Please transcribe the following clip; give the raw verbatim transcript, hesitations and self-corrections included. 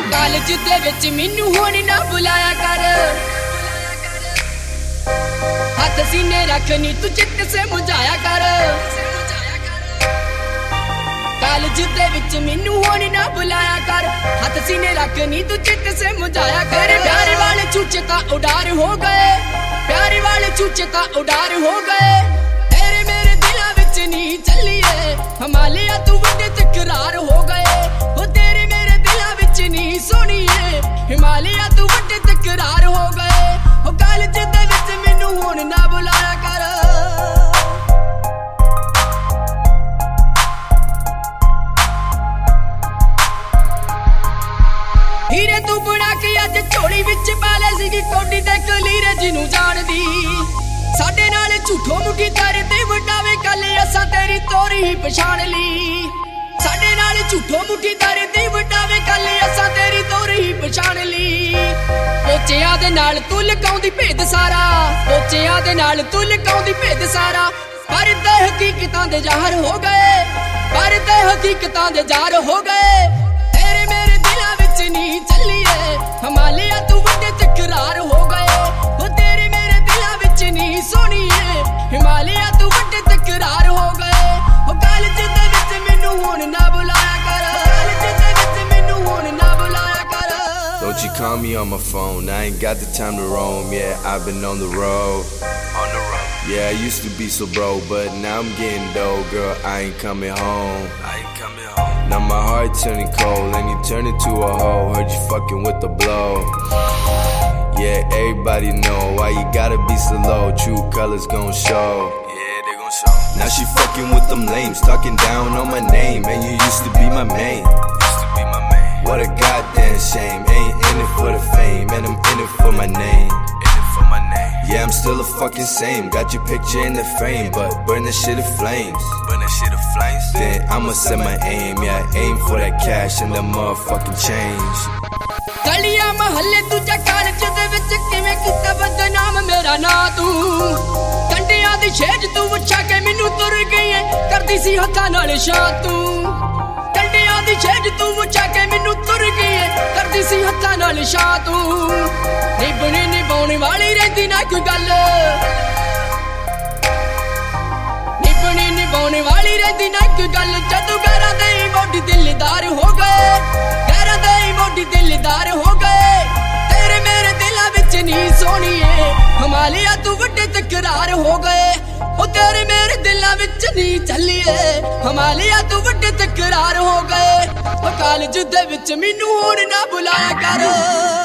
College ਦੇ ਵਿੱਚ ਮੈਨੂੰ ਹੁਣ ਨਾ ਬੁਲਾਇਆ ਕਰ ਹੱਥ ਸੀਨੇ ਰੱਖਨੀ ਤੂੰ ਚਿੱਤ ਸੇ ਮੁਝਾਇਆ ਕਰ ਕਾਲਜ ਦੇ ਵਿੱਚ ਮੈਨੂੰ ਹੁਣ ਨਾ ਬੁਲਾਇਆ ਕਰ ਹੱਥ ਸੀਨੇ ਰੱਖਨੀ ਤੂੰ ਚਿੱਤ ਸੇ ਮੁਝਾਇਆ ਕਰ ਪਿਆਰ ਵਾਲੇ ਚੂਚੇ ਤਾਂ ਉਡਾਰ ਹੋ ਗਏ ਪਿਆਰ ਵਾਲੇ ਚੂਚੇ ਤਾਂ ਉਡਾਰ ਹੋ ਗਏ ਤੇਰੇ ਮੇਰੇ ਦਿਲਾਂ ਵਿੱਚ ਨਹੀਂ ਚੱਲੀਏ ਹਿਮਾਲਿਆ ਤੂੰ ਵੱਡੇ ਤਕਰਾਰ ਹੋ ਗਏ ਉਹ ਤੇਰੇ ਮੇਰੇ ਦਿਲਾਂ ਵਿੱਚ ਨਹੀਂ ਸੋਣੀਏ ਹਿਮਾਲਿਆ ਤੂੰ ਵੱਡੇ ਤਕਰਾਰ ਹੋ ਗਏ ਉਹ ਕਾਲਜ ਦੇ ਵਿੱਚ ਮੈਨੂੰ ਹੁਣ ਨਾ ਬੁਲਾਇਆ ਕਰ ਹੀਰੇ ਤੂੰ ਬਣਾ ਕੇ ਅੱਜ ਝੋਲੀ ਵਿੱਚ ਪਾ ਲੈ ਸੀਗੀ ਕੋਡੀ ਤੇ ਕਲੀਰੇ ਜਿਹਨੂੰ ਜਾਣਦੀ ਸਾਡੇ ਨਾਲ ਝੂਠੋ ਮੁੱਠੀ ਤਾਰੇ ਤੇ ਵਟਾਵੇ ਕੱਲ ਅਸਾਂ ਤੇਰੀ ਤੋਰੀ ਹੀ ਪਛਾਣ ਲਈ ਸਾਡੇ ਨਾਲ ਝੂਠੋ ਮੁੱਠੀ ਤਾਰੇ ਤੇ ਵਟਾਵੇ ਕੱਲ ਅਸਾਂ ਤੇਰੀ ਤੋਰੀ ਹੀ ਪਛਾਣ ਲਈ ਪੋਚਿਆਂ ਦੇ ਨਾਲ ਤੂੰ ਲਗਾਉਂਦੀ ਭੇਦ ਸਾਰਾ ਪੋਚਿਆਂ ਦੇ ਨਾਲ ਤੂੰ ਲਗਾਉਂਦੀ ਭੇਦ ਸਾਰਾ ਪਰ ਤੇ ਹਕੀਕਤਾਂ ਦੇ ਜ਼ਾਹਰ ਹੋ ਗਏ ਪਰ ਤੇ ਹਕੀਕਤਾਂ ਦੇ ਜ਼ਾਹਰ ਹੋ ਗਏ ਤੇਰੇ ਮੇਰੇ ਦਿਲਾਂ ਵਿੱਚ ਨਹੀਂ ਚੱਲੀਏ ਹਿਮਾਲਿਆ ਤੂੰ ਵੱਡੇ ਤਕਰਾਰ ਹੋ ਗਏ ਉਹ ਤੇਰੇ ਮੇਰੇ ਦਿਲਾਂ ਵਿੱਚ ਨਹੀਂ ਸੋਣੀਏ ਹਿਮਾਲਿਆ ਤੂੰ ਵੱਡੇ ਤਕਰਾਰ ਹੋ ਗਏ ਉਹ ਕਾਲਜ ਦੇ ਵਿੱਚ ਮੈਨੂੰ ਹੁਣ ਨਾ ਬੁਲਾਇਆ ਕਰ ਕਾਲਜ ਦੇ ਵਿੱਚ ਮੈਨੂੰ ਹੁਣ ਨਾ ਬੁਲਾਇਆ ਕਰ Don't you call me on my phone, I ain't got the time to roam, yeah, I've been on the road, on the road. Yeah, I used to be so broke, but now I'm getting dough, girl, I ain't coming home, I ain't coming home. Now my heart turning cold, and you turn into a hoe, heard you fucking with the blow. Yeah, everybody know why you gotta be so low, true colors gon' show. Yeah, they gon' show. Now she fucking with them lames, talking down on my name, and you used to be my main. Used to be my main. What a goddamn shame, ain't in it for the fame, and I'm in it for my name. In it for my name. Yeah, I'm still a fucking same, got your picture in the frame, but burn that shit in flames. Burn that shit in flames. Then I'ma set my aim, yeah, aim for that cash and that motherfucking change. ਗਲੀਆਂ ਮਹੱਲੇ ਦੂਜਾ college ਦੇ ਵਿੱਚ ਕਿਵੇਂ ਕੀਤਾ ਬਦਨਾਮ ਮੇਰਾ ਨਾਂ ਤੂੰ ਕੰਡਿਆਂ ਦੀ ਛੇਜ ਤੂੰ ਵਛਾ ਕੇ ਮੈਨੂੰ ਤੁਰ ਗਈ ਏ ਕਰਦੀ ਸੀ ਹੱਥਾਂ ਨਾਲ ਸ਼ਾਂ ਤੂੰ ਕੰਡਿਆਂ ਦੀ ਛੇਜ ਤੂੰ ਵਛਾ ਕੇ ਮੈਨੂੰ ਤੁਰ ਗਈ ਏ ਕਰਦੀ ਸੀ ਹੱਥਾਂ ਨਾਲ ਸ਼ਾਂ ਤੂੰ ਨਿਭਣੇ ਨਿਭਾਉਣ ਵਾਲੀ ਰਹਿੰਦੀ ਨਾ ਕੋਈ ਗੱਲ ਨਿਭਣੇ ਨਿਭਾਉਣ ਵਾਲੀ ਰਹਿੰਦੀ ਨਾ ਕੋਈ ਗੱਲ ਜਦੋਂ ਘਰਾਂ ਦੇ ਮੋਢੀ ਦਿਲਦਾਰ ਹੋ ਗਏ ਘਰਾਂ ਦੇ ਮੋਢੀ ਦਿਲਦਾਰ ਹੋ ਗਏ ਤੇਰੇ ਮੇਰੇ ਦਿਲਾਂ ਵਿੱਚ ਨਹੀਂ ਸੋਣੀਏ ਹਿਮਾਲਿਆ ਤੂੰ ਵੱਡੇ ਤਕਰਾਰ ਹੋ ਗਏ ਉਹ ਤੇਰੇ ਮੇਰੇ ਦਿਲਾਂ ਵਿੱਚ ਨਹੀਂ ਚੱਲੀਏ ਹਿਮਾਲਿਆ ਤੂੰ ਵੱਡੇ ਤਕਰਾਰ ਹੋ ਗਏ ਉਹ ਕਾਲਜ ਦੇ ਵਿੱਚ ਮੈਨੂੰ ਹੁਣ ਨਾ ਬੁਲਾਇਆ ਕਰ